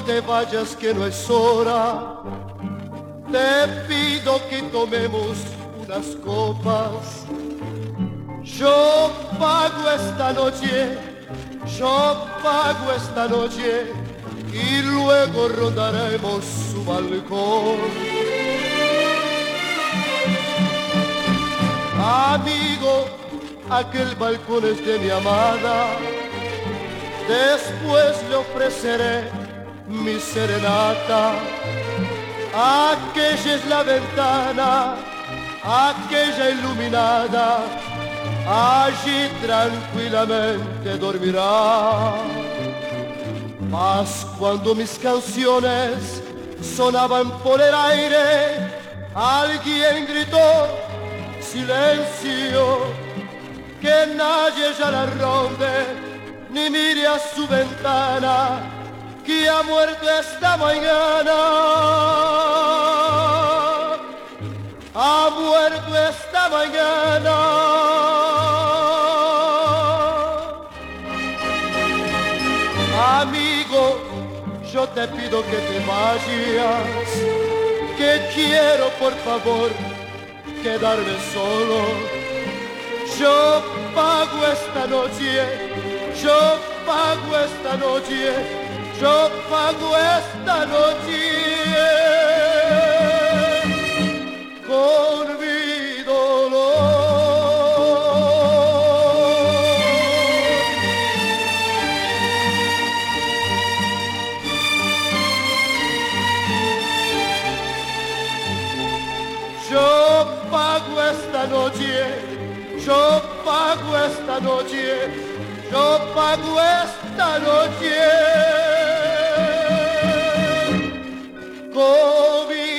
te vayas que no es hora. Te pido que tomemos unas copas. Yo pago esta noche, yo pago esta noche y luego rondaremos su balcón. Amigo, aquel balcón es de mi amada. Después le ofreceré mi serenata. Aquella es la ventana, aquella iluminada, allí tranquilamente dormirá. Mas cuando mis canciones sonaban por el aire, alguien gritó: silencio, que nadie ya la ronde ni mire a su ventana, que ha muerto esta mañana. Ha muerto esta mañana. Amigo, yo te pido que te vayas, que quiero por favor quedarme solo. Yo pago esta noche, yo pago esta noche, yo pago esta noche con mi dolor. Yo pago esta noche, yo pago esta noche, yo pago esta noche con mi